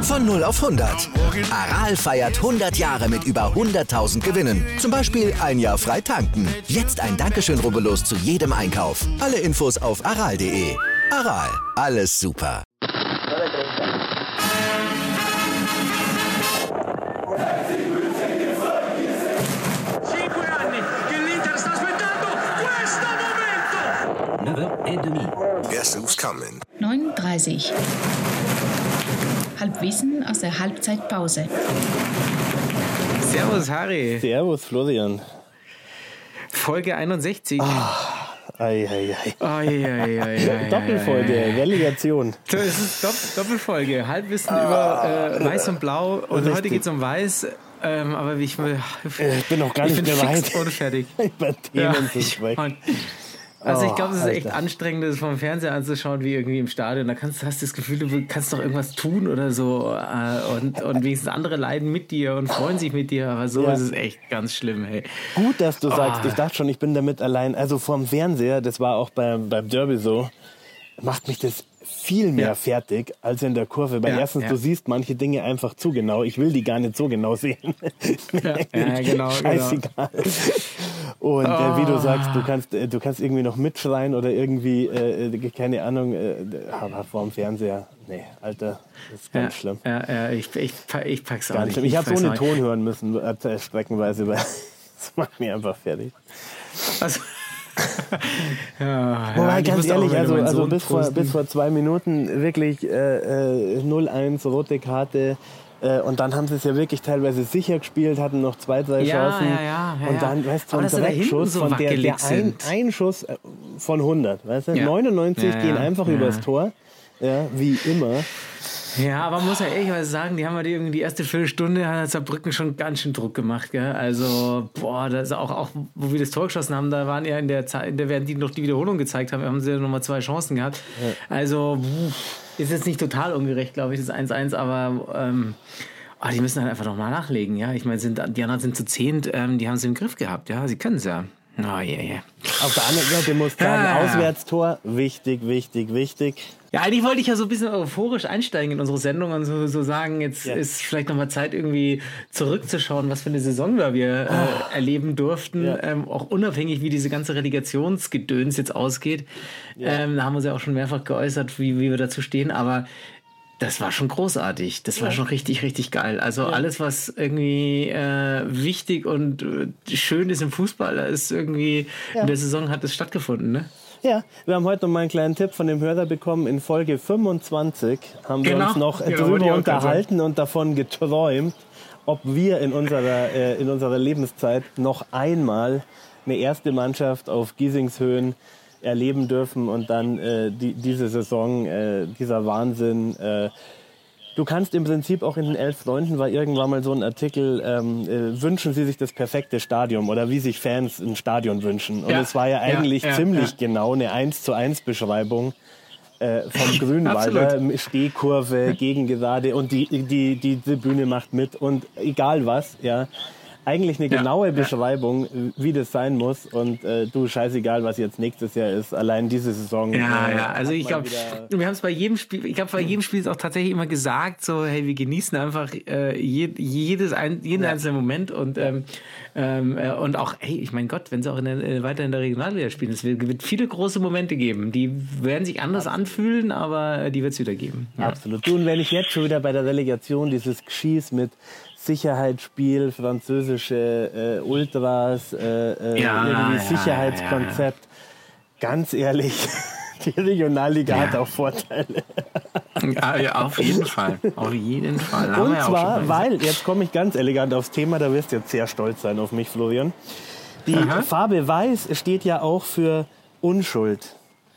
Von 0 auf 100. Aral feiert 100 Jahre mit über 100.000 Gewinnen. Zum Beispiel ein Jahr frei tanken. Jetzt ein Dankeschön, rubbellos zu jedem Einkauf. Alle Infos auf aral.de. Aral, alles super. Guess who's coming? 9:30. Halbwissen aus der Halbzeitpause. Servus, Harry. Servus, Florian. Folge 61. Ei. Ei. Doppelfolge, Relegation. Das ist Doppelfolge. Halbwissen über Weiß und Blau. Und Richtig. heute geht es um Weiß. Aber ich bin noch gar nicht mehr weit. Unfertig. Über Themen zu sprechen. Also ich glaube, es ist echt Alter. anstrengend, das vom Fernseher anzuschauen, wie irgendwie im Stadion. Da hast du das Gefühl, du kannst doch irgendwas tun oder so. Und wenigstens andere leiden mit dir und freuen sich mit dir. Aber so ist es echt ganz schlimm, hey. Gut, dass du sagst, ich dachte schon, ich bin damit allein. Also vorm Fernseher, das war auch beim Derby so, macht mich das viel mehr fertig als in der Kurve. Weil erstens, du siehst manche Dinge einfach zu genau. Ich will die gar nicht so genau sehen. Genau. Scheißegal. Und wie du sagst, du kannst irgendwie noch mitschreien oder irgendwie, keine Ahnung, aber vorm Fernseher, nee, Alter, das ist ganz schlimm. Ich pack's auch Ganz nicht. schlimm. Ich habe ohne Ton hören müssen, streckenweise, weil das macht mich einfach fertig. Also, Wobei, ganz ehrlich, also bis vor 2 Minuten wirklich 0-1, rote Karte. Und dann haben sie es ja wirklich teilweise sicher gespielt, hatten noch 2, 3 Chancen. Und dann, weißt du, ein Direktschuss so von der ein Schuss von 100, weißt du? 99 gehen einfach übers Tor, wie immer. Ja, aber man muss ja ehrlicherweise sagen, die haben ja irgendwie die erste Viertelstunde hat Saarbrücken schon ganz schön Druck gemacht, gell? Also, das ist auch wo wir das Tor geschossen haben, da waren ja in der Zeit, während die noch die Wiederholung gezeigt haben sie ja nochmal 2 Chancen gehabt. Ja. Also, ist jetzt nicht total ungerecht, glaube ich, das 1-1, aber die müssen halt einfach nochmal nachlegen, ja? Ich meine, die anderen sind zu 10, die haben es im Griff gehabt, ja? Sie können es ja. Auf der anderen Seite muss ich sagen, Auswärtstor, wichtig. Ja, eigentlich wollte ich ja so ein bisschen euphorisch einsteigen in unsere Sendung und so sagen, jetzt ist vielleicht nochmal Zeit, irgendwie zurückzuschauen, was für eine Saison wir erleben durften, auch unabhängig, wie diese ganze Relegationsgedöns jetzt ausgeht. Da haben wir uns ja auch schon mehrfach geäußert, wie wir dazu stehen, aber das war schon großartig. Das war schon richtig, richtig geil. Also alles, was irgendwie wichtig und schön ist im Fußball, da ist irgendwie in der Saison hat es stattgefunden, ne? Ja, wir haben heute noch mal einen kleinen Tipp von dem Hörer bekommen. In Folge 25 haben wir uns noch drüber unterhalten und davon geträumt, ob wir in unserer Lebenszeit noch einmal eine erste Mannschaft auf Giesingshöhen erleben dürfen und dann diese Saison, dieser Wahnsinn. Du kannst im Prinzip auch in den 11 Freunden, war irgendwann mal so ein Artikel, wünschen sie sich das perfekte Stadion oder wie sich Fans ein Stadion wünschen. Und es war ja eigentlich ziemlich genau eine 1:1 Beschreibung vom Grünwalder, Stehkurve, Gegengerade und die Tribüne macht mit und egal was, eigentlich eine genaue Beschreibung, wie das sein muss. Und du, scheißegal, was jetzt nächstes Jahr ist. Allein diese Saison. Also ich glaube, wir haben es bei jedem Spiel, bei jedem Spiel ist auch tatsächlich immer gesagt, so, hey, wir genießen einfach jeden einzelnen Moment und auch, hey, ich mein Gott, wenn sie auch weiter in der Regionalliga spielen, es wird viele große Momente geben. Die werden sich anders anfühlen, aber die wird es wieder geben. Ja. Absolut. Du, und wenn ich jetzt schon wieder bei der Relegation dieses Geschieß mit Sicherheitsspiel, französische Ultras, irgendwie Sicherheitskonzept. Ganz ehrlich, die Regionalliga hat auch Vorteile. Ja, auf jeden Fall. Auf jeden Fall. Und zwar, weil, jetzt komme ich ganz elegant aufs Thema, da wirst du jetzt sehr stolz sein auf mich, Florian. Die Farbe Weiß steht ja auch für Unschuld.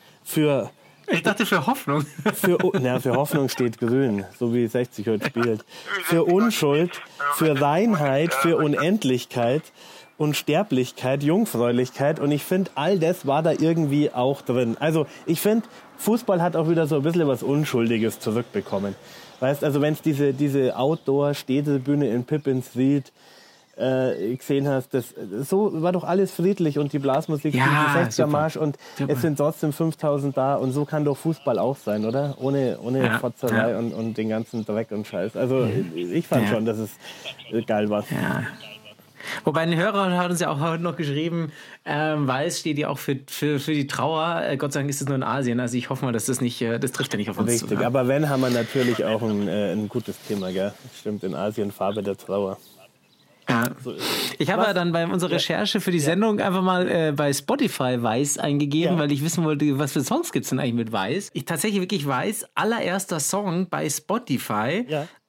Ich dachte für Hoffnung. Für Hoffnung steht grün, so wie 60 heute spielt. Für Unschuld, für Reinheit, für Unendlichkeit, Unsterblichkeit, Jungfräulichkeit. Und ich finde, all das war da irgendwie auch drin. Also ich finde, Fußball hat auch wieder so ein bisschen was Unschuldiges zurückbekommen. Weißt, also wenn es diese Outdoor-Städtebühne in Pippins sieht, gesehen hast, so war doch alles friedlich und die Blasmusik, die 60er-Marsch und es sind trotzdem 5000 da und so kann doch Fußball auch sein, oder? Ohne Fotzerei und den ganzen Dreck und Scheiß. Also ich fand schon, dass es geil war. Ja. Wobei ein Hörer hat uns ja auch heute noch geschrieben, Weiß steht ja auch für die Trauer. Gott sei Dank ist es nur in Asien. Also ich hoffe mal, dass das trifft ja nicht auf uns zu. Richtig, aber wenn, haben wir natürlich auch ein gutes Thema, gell? Stimmt, in Asien Farbe der Trauer. Ja. Ich habe ja dann bei unserer Recherche für die Sendung einfach mal bei Spotify Weiß eingegeben, weil ich wissen wollte, was für Songs gibt es denn eigentlich mit Weiß. Ich tatsächlich wirklich Weiß, allererster Song bei Spotify,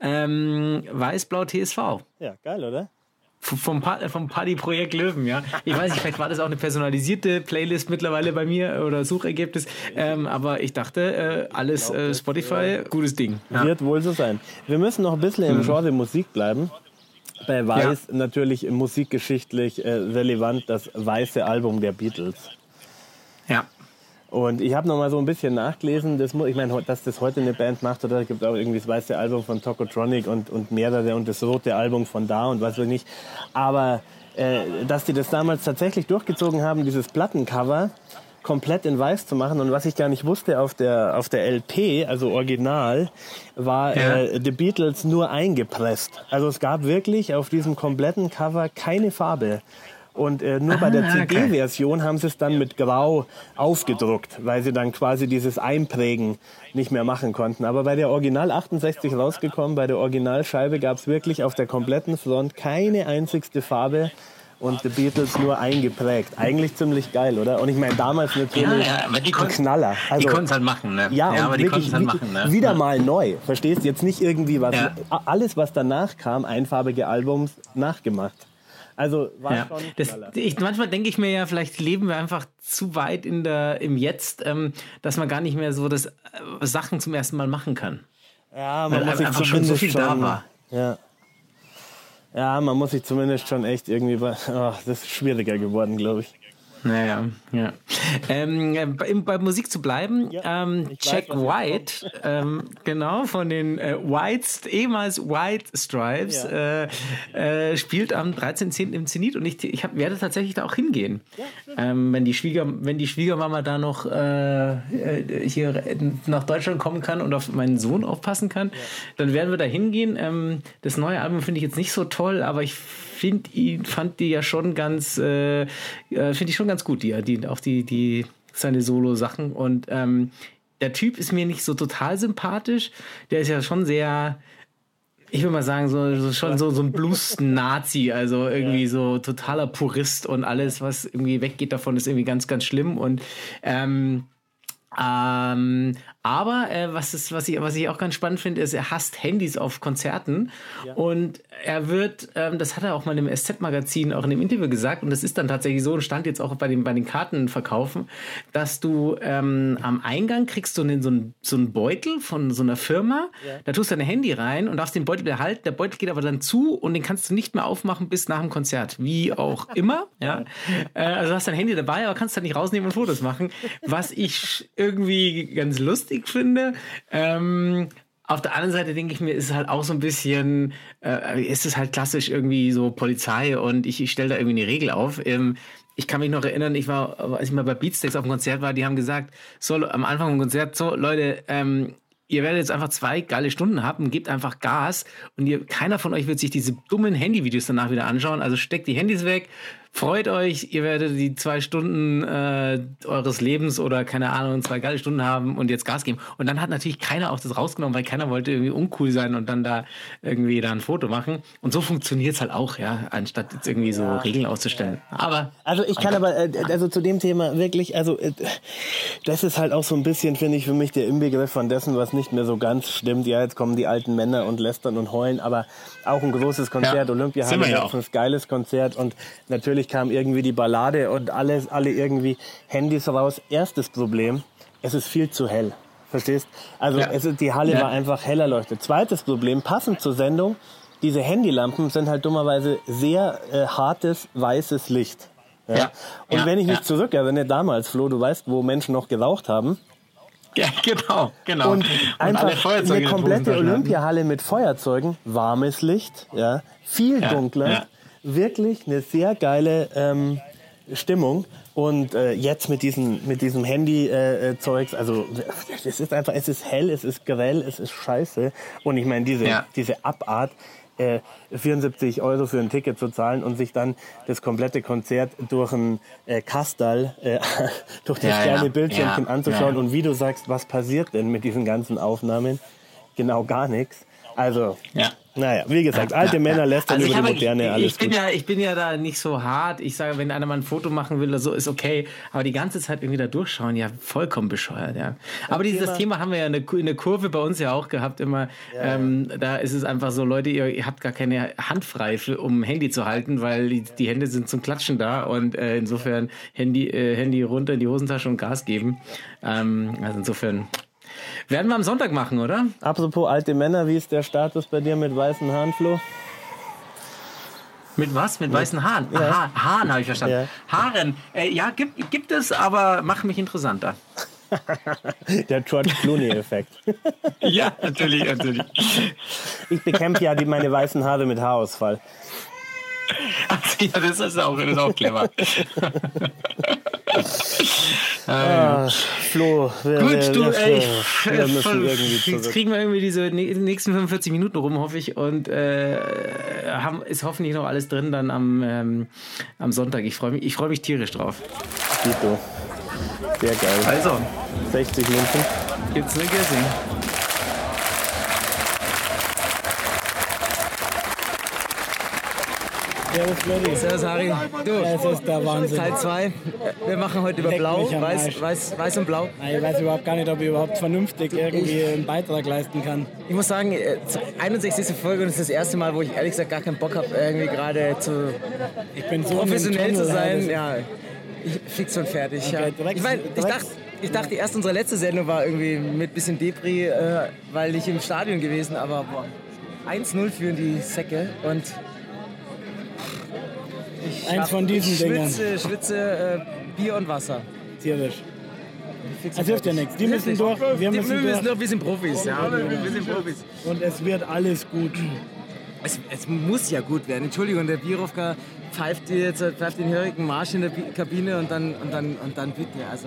Weiß-Blau TSV. Ja, geil, oder? Vom Party-Projekt Löwen, ja. Ich weiß nicht, vielleicht war das auch eine personalisierte Playlist mittlerweile bei mir oder Suchergebnis, aber ich dachte, alles Spotify, gutes Ding. Ja. Wird wohl so sein. Wir müssen noch ein bisschen im Genre Musik bleiben. Bei Weiß natürlich musikgeschichtlich relevant das weiße Album der Beatles. Ja. Und ich habe noch mal so ein bisschen nachgelesen, ich meine, dass das heute eine Band macht, oder es gibt auch irgendwie das weiße Album von Tokotronic und mehrere und das rote Album von da und was weiß ich nicht. Aber dass die das damals tatsächlich durchgezogen haben, dieses Plattencover komplett in weiß zu machen und was ich gar nicht wusste, auf der LP, also Original, war The Beatles nur eingepresst. Also es gab wirklich auf diesem kompletten Cover keine Farbe. Und nur bei der CD-Version haben sie es dann mit Grau aufgedruckt, weil sie dann quasi dieses Einprägen nicht mehr machen konnten. Aber bei der Original 68 rausgekommen, bei der Originalscheibe gab es wirklich auf der kompletten Front keine einzigste Farbe und The Beatles nur eingeprägt. Eigentlich ziemlich geil, oder? Und ich meine, damals natürlich aber ein Knaller. Also, die konnten es halt machen, ne? Ja, aber die konnten es halt machen, ne? Wieder mal neu. Verstehst du? Jetzt nicht irgendwie was. Alles, was danach kam, einfarbige Albums, nachgemacht. Also war schon manchmal denke ich mir ja, vielleicht leben wir einfach zu weit im Jetzt, dass man gar nicht mehr so das Sachen zum ersten Mal machen kann. Ja, man muss sich einfach schon so viel da war. Ja, man muss sich zumindest schon echt irgendwie das ist schwieriger geworden, glaube ich. Naja, ja. Bei Musik zu bleiben, Jack White, genau, von den ehemals White Stripes, spielt am 13.10. im Zenit und ich werde tatsächlich da auch hingehen. Ja, wenn die Schwiegermama da noch hier nach Deutschland kommen kann und auf meinen Sohn aufpassen kann, dann werden wir da hingehen. Das neue Album finde ich jetzt nicht so toll, aber ich fand die ja schon ganz, finde ich schon ganz gut, seine Solo-Sachen. Und der Typ ist mir nicht so total sympathisch. Der ist ja schon sehr, ich würde mal sagen, so ein Blues-Nazi, also irgendwie so totaler Purist und alles, was irgendwie weggeht davon, ist irgendwie ganz, ganz schlimm. Und aber was ich auch ganz spannend finde, ist, er hasst Handys auf Konzerten und er wird, das hat er auch mal im SZ-Magazin auch in dem Interview gesagt und das ist dann tatsächlich so und stand jetzt auch bei den Kartenverkaufen, dass du am Eingang kriegst du so einen Beutel von so einer Firma, da tust du dein Handy rein und darfst den Beutel behalten, der Beutel geht aber dann zu und den kannst du nicht mehr aufmachen bis nach dem Konzert, wie auch immer, also du hast dein Handy dabei, aber kannst dann nicht rausnehmen und Fotos machen, was ich irgendwie ganz lustig finde. Auf der anderen Seite denke ich mir, ist es halt auch so ein bisschen, ist es halt klassisch irgendwie so Polizei und ich stelle da irgendwie eine Regel auf. Ich kann mich noch erinnern, als ich mal bei Beatsteaks auf dem Konzert war, die haben gesagt, so am Anfang vom Konzert, so Leute, ihr werdet jetzt einfach 2 geile Stunden haben, gebt einfach Gas und keiner von euch wird sich diese dummen Handyvideos danach wieder anschauen, also steckt die Handys weg, freut euch, ihr werdet die 2 Stunden eures Lebens oder keine Ahnung, 2 geile Stunden haben und jetzt Gas geben. Und dann hat natürlich keiner auch das rausgenommen, weil keiner wollte irgendwie uncool sein und dann da irgendwie ein Foto machen. Und so funktioniert es halt auch, anstatt jetzt irgendwie so Regeln auszustellen. Aber also ich kann also zu dem Thema wirklich, also das ist halt auch so ein bisschen, finde ich, für mich der Inbegriff von dessen, was nicht mehr so ganz stimmt. Ja, jetzt kommen die alten Männer und lästern und heulen, aber auch ein großes Konzert, Olympia haben ein geiles Konzert und natürlich kam irgendwie die Ballade und alle irgendwie Handys raus. Erstes Problem, es ist viel zu hell. Verstehst? Also die Halle war einfach hell erleuchtet. Zweites Problem, passend zur Sendung, diese Handylampen sind halt dummerweise sehr hartes, weißes Licht. Ja? Und wenn ich mich zurückerinnere, damals, Flo, du weißt, wo Menschen noch geraucht haben. Ja, genau. Und einfach eine komplette Olympiahalle mit Feuerzeugen, warmes Licht, viel dunkler. wirklich eine sehr geile Stimmung. Und jetzt mit diesem Handy-Zeugs, also es ist einfach, es ist hell, es ist grell, es ist scheiße. Und ich meine, diese Abart, 74 € für ein Ticket zu zahlen und sich dann das komplette Konzert durch ein Kastal, durch das kleine Bildschirmchen anzuschauen. Und wie du sagst, was passiert denn mit diesen ganzen Aufnahmen? Genau gar nichts. Also, naja, wie gesagt, alte Männer lästern über die Moderne, alles gut. Ich bin ja da nicht so hart. Ich sage, wenn einer mal ein Foto machen will oder so, ist okay. Aber die ganze Zeit irgendwie da durchschauen, ja, vollkommen bescheuert, ja. Aber das Thema haben wir ja in der Kurve bei uns ja auch gehabt immer. Da ist es einfach so, Leute, ihr habt gar keine Hand frei, um Handy zu halten, weil die Hände sind zum Klatschen da. Und insofern Handy runter in die Hosentasche und Gas geben. Also insofern... Werden wir am Sonntag machen, oder? Apropos alte Männer, wie ist der Status bei dir mit weißen Haaren, Flo? Mit was? Mit weißen Haaren? Ja. Haaren habe ich verstanden. Ja. Haaren. Ja, gibt es, aber mach mich interessanter. Der George Clooney-Effekt. Ja, natürlich. Ich bekämpfe ja meine weißen Haare mit Haarausfall. Also, ja, das ist auch clever. Flo, gut, du, wir müssen irgendwie zurück. Jetzt kriegen wir irgendwie diese nächsten 45 Minuten rum, hoffe ich, und ist hoffentlich noch alles drin dann am Sonntag. Ich freue mich tierisch drauf. Tito. Sehr geil. Also, 60 München. Gibt's eine Gessing. Servus, Flori. Servus, Harry. Du, es ist der Wahnsinn. Teil 2. Wir machen heute über Blau, weiß und Blau. Nein, ich weiß überhaupt gar nicht, ob ich überhaupt vernünftig irgendwie einen Beitrag leisten kann. Ich muss sagen, 61. Folge und es ist das erste Mal, wo ich ehrlich gesagt gar keinen Bock habe, irgendwie gerade ich bin so professionell zu sein. Ja, fix und fertig. Okay, ja. Ich dachte, die erste, unsere letzte Sendung war irgendwie mit bisschen Depri, weil ich im Stadion gewesen, aber 1-0 führen die Säcke und eins von diesen Dingern. Schwitze Bier und Wasser. Tierisch. Das hilft ja nichts. Die müssen durch. Wir müssen durch. Wir sind Profis. Ja, wir sind Profis. Und es wird alles gut. Es muss ja gut werden. Entschuldigung, der Birovka pfeift den hörigen Marsch in der Kabine und dann bitte. Also,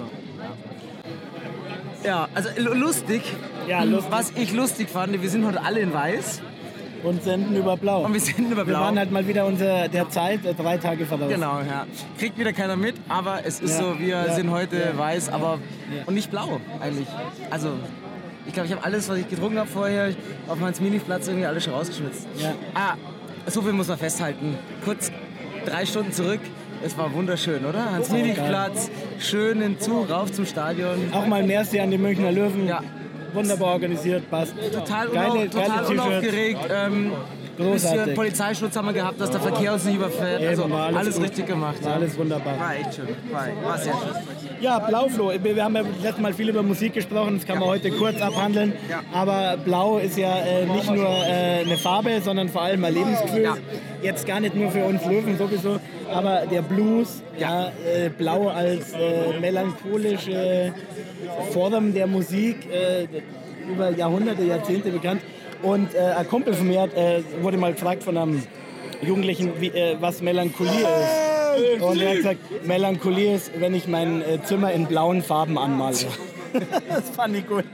ja, also lustig. Ja, lustig. Was ich lustig fand, wir sind heute alle in Weiß. Und senden über Blau. Wir waren halt mal wieder der Zeit 3 Tage voraus. Genau, ja. Kriegt wieder keiner mit, aber es ist so, wir sind heute weiß, aber und nicht blau eigentlich. Also, ich glaube, ich habe alles, was ich getrunken habe vorher, auf meinem Miniplatz irgendwie alles schon rausgeschwitzt. Ja. So viel muss man festhalten. Kurz 3 Stunden zurück. Es war wunderschön, oder? Hans-Minich-Platz, schön in Zug, rauf zum Stadion. Auch mal Merci an die Münchner Löwen. Ja. Wunderbar organisiert, passt. Total unaufgeregt. Bisschen Polizeischutz haben wir gehabt, dass der Verkehr uns nicht überfährt. Also alles richtig gemacht. Ja. Alles wunderbar. War echt schön. War sehr schön. Ja, Blau, Flo. Wir haben ja letztes Mal viel über Musik gesprochen, das kann man heute kurz abhandeln. Ja. Aber Blau ist ja nicht nur eine Farbe, sondern vor allem ein Lebensgefühl. Ja. Jetzt gar nicht nur für uns Löwen sowieso, aber der Blues, Blau als melancholische Form der Musik, über Jahrhunderte, Jahrzehnte bekannt. Und ein Kumpel von mir wurde mal gefragt von einem Jugendlichen, was Melancholie ist. Und er hat gesagt, Melancholie ist, wenn ich mein Zimmer in blauen Farben anmale. Das fand ich gut.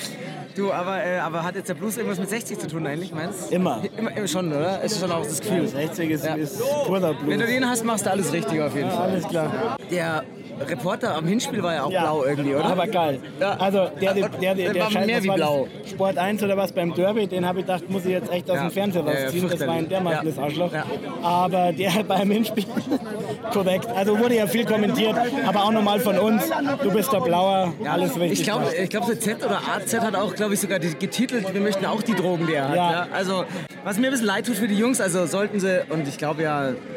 Du, aber hat jetzt der Blues irgendwas mit 60 zu tun eigentlich, meinst du? Immer schon, oder? Ist schon auch das Gefühl. 60 ist purer Blues. Wenn du den hast, machst du alles richtig auf jeden Fall. Alles klar. Der Reporter am Hinspiel war ja auch blau irgendwie, oder? Aber geil. Ja. Also der war mehr wie blau. Sport 1 oder was beim Derby, den habe ich gedacht, muss ich jetzt echt aus dem Fernseher rausziehen. Das war ein dermaßenes Arschloch. Ja. Aber der beim Hinspiel, korrekt. Also wurde ja viel kommentiert, aber auch nochmal von uns. Du bist der Blauer, alles richtig. Ich glaube, so Z oder AZ hat auch, glaube ich, sogar getitelt, wir möchten auch die Drogen, die er hat. Ja. Also, was mir ein bisschen leid tut für die Jungs, also sollten sie, und ich glaube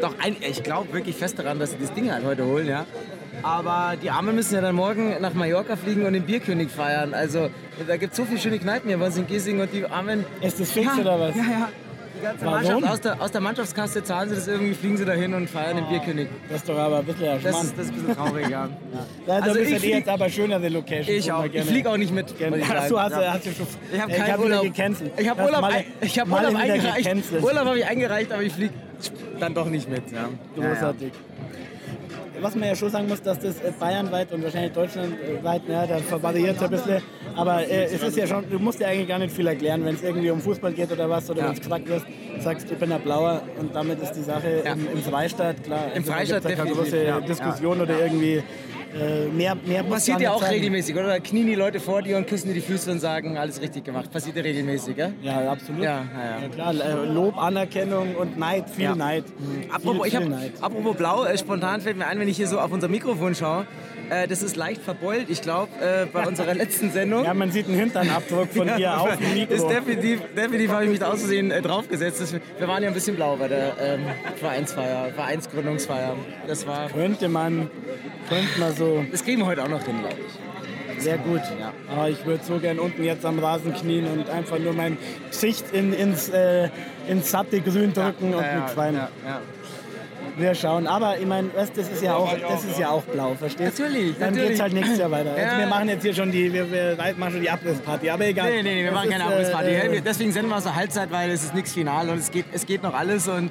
ich glaube wirklich fest daran, dass sie das Ding halt heute holen, ja. Aber die Armen müssen ja dann morgen nach Mallorca fliegen und den Bierkönig feiern. Also da gibt es so viele schöne Kneipen hier bei uns in Gissing und die Armen... Ist das fix oder was? Ja. Die ganze Mannschaft aus der Mannschaftskasse zahlen sie das irgendwie, fliegen sie dahin und feiern den Bierkönig. Das ist doch aber ein bisschen das ist ein bisschen traurig, ja. Also ich jetzt aber schönere Location. Ich auch. Ich fliege auch nicht mit. Hast du schon... Ich habe keinen Urlaub. Gecancelt. Ich habe Urlaub eingereicht. Urlaub habe ich eingereicht, aber ich fliege dann doch nicht mit. Ja. Großartig. Was man ja schon sagen muss, dass das bayernweit und wahrscheinlich deutschlandweit, da variiert es ein bisschen, aber es ist ja schon, du musst ja eigentlich gar nicht viel erklären, wenn es irgendwie um Fußball geht oder was, oder wenn es gefragt wirst, sagst, ich bin ein Blauer und damit ist die Sache im Freistaat, klar. Im Freistaat da keine große Diskussion oder irgendwie mehr passiert ja auch regelmäßig, oder? Da knien die Leute vor dir und küssen dir die Füße und sagen, alles richtig gemacht. Passiert ja regelmäßig, gell? Ja, absolut. Ja, klar, Lob, Anerkennung und Neid, viel Neid. Apropos Blau, spontan fällt mir ein, wenn ich hier so auf unser Mikrofon schaue, das ist leicht verbeult, ich glaube, bei unserer letzten Sendung. Ja, man sieht einen Hinternabdruck von dir auf dem Mikro. Ist definitiv habe ich mich da aus Versehen draufgesetzt. Wir waren ja ein bisschen blau bei der Vereinsgründungsfeier. Das war... Könnte man so... Das kriegen wir heute auch noch hin, glaube ich. Sehr gut. Ja. Aber ich würde so gern unten jetzt am Rasen knien und einfach nur mein Gesicht ins satte Grün drücken und nichts weinen. Ja. Wir schauen, aber ich meine, das ist ja auch blau, verstehst du? Natürlich. Dann geht es halt nächstes Jahr weiter. Ja. Wir machen jetzt hier schon wir machen schon die Abrissparty, aber egal. Nee, wir machen keine Abrissparty. Deswegen senden wir aus der Halbzeit, weil es ist nichts Final und es geht noch alles. Und,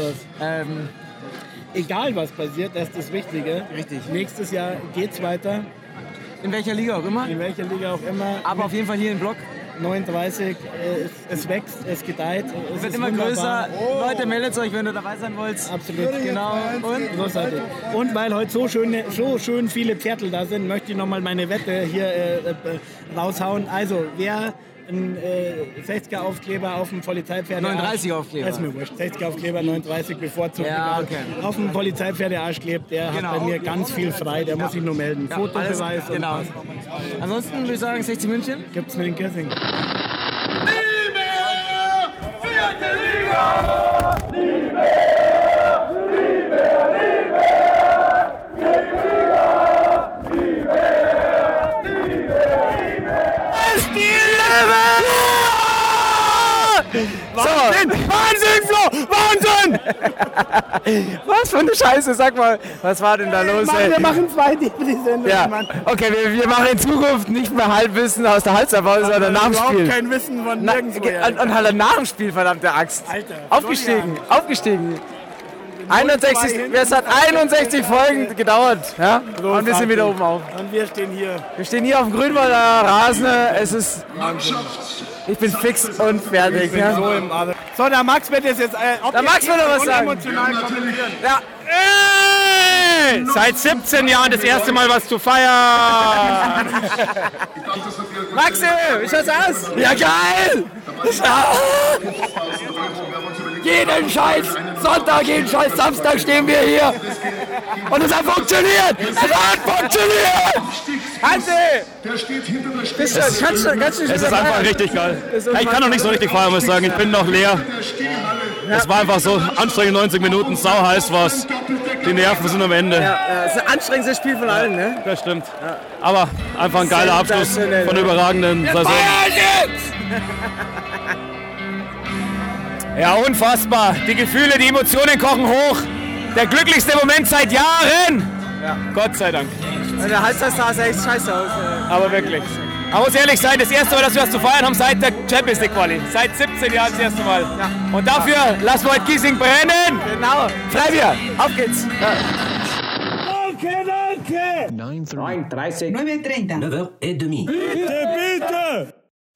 egal was passiert, das ist das Wichtige. Richtig. Nächstes Jahr geht's weiter. In welcher Liga auch immer? In welcher Liga auch immer. Aber auf jeden Fall hier im Block. 39, es wächst, es gedeiht. Es wird immer größer. Leute, meldet euch, wenn ihr dabei sein wollt. Absolut. Genau. Und großartig. Und weil heute so schön viele Pferdl da sind, möchte ich nochmal meine Wette hier raushauen. Also, wer ein 60er-Aufkleber auf dem Polizeipferdearsch... 39-Aufkleber. Das ist mir wurscht. 60er-Aufkleber, 39 bevorzugt. Ja, okay. Auf dem Polizeipferdearsch klebt, der hat bei mir ganz viel frei. Der muss sich nur melden. Fotobeweis. Genau. Ansonsten würde ich sagen, 60 München. Gibt's mit den Kissing. Vierte Liga! Wahnsinn, Flo! Wahnsinn! Was für eine Scheiße, sag mal. Was war denn da los, ey? Wir machen zwei die Sendung, ja. Mann. Okay, wir machen in Zukunft nicht mehr Halbwissen aus der Halbzeitpause, sondern nach dem Spiel. Überhaupt kein Wissen von nirgendwo. Und halt nach dem Spiel, verdammte Axt. Alter. Aufgestiegen. 61, es hat 61 Folgen gedauert. Ja? Und wir sind wieder oben auf. Und wir stehen hier. Wir stehen hier auf dem Grünwalder Rasen. Es ist... Ich bin fix und fertig. Ich bin so, der Max wird jetzt... der Max will noch was sagen. Emotional kommentieren. Ja. Seit 17 Jahren das erste Mal was zu feiern. Maxi, wie schaut's aus? Ja, geil! Jeden Scheiß Sonntag, jeden Scheiß Samstag stehen wir hier. Und es hat funktioniert! Es hat funktioniert! Hansi! Es ist einfach richtig geil. Ich kann noch nicht so richtig feiern, muss ich sagen. Ich bin noch leer. Es war einfach so anstrengend, 90 Minuten, sau heiß war's. Die Nerven sind am Ende. Ja, es ist ein anstrengendstes Spiel von allen, ne? Das stimmt. Ja. Aber einfach ein geiler Abschluss von der überragenden Saison. Ja, unfassbar. Die Gefühle, die Emotionen kochen hoch. Der glücklichste Moment seit Jahren. Ja. Gott sei Dank. Der Halbzeit sah echt scheiße aus. Aber wirklich. Man muss ehrlich sein, das erste Mal, dass wir was zu feiern haben seit der Champions League Quali. Seit 17 Jahren das erste Mal. Ja. Und dafür lassen wir heute Giesing brennen. Genau. Freibier. Auf geht's. Ja. Danke. 9:30. 9:30. Bitte.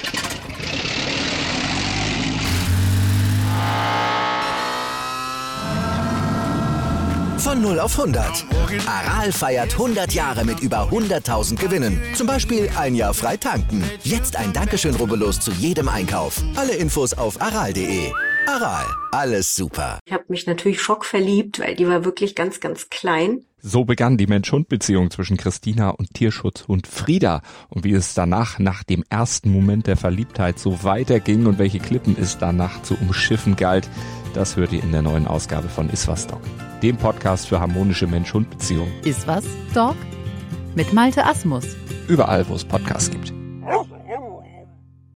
Von 0 auf 100. Aral feiert 100 Jahre mit über 100.000 Gewinnen. Zum Beispiel ein Jahr frei tanken. Jetzt ein Dankeschön, rubbellos zu jedem Einkauf. Alle Infos auf aral.de. Aral, alles super. Ich habe mich natürlich schockverliebt, weil die war wirklich ganz, ganz klein. So begann die Mensch-Hund-Beziehung zwischen Christina und Tierschutzhund Frieda. Und wie es danach, nach dem ersten Moment der Verliebtheit, so weiterging und welche Klippen es danach zu umschiffen galt, das hört ihr in der neuen Ausgabe von Iswas Dog, dem Podcast für harmonische Mensch-Hund-Beziehungen. Iswas Dog? Mit Malte Asmus. Überall, wo es Podcasts gibt.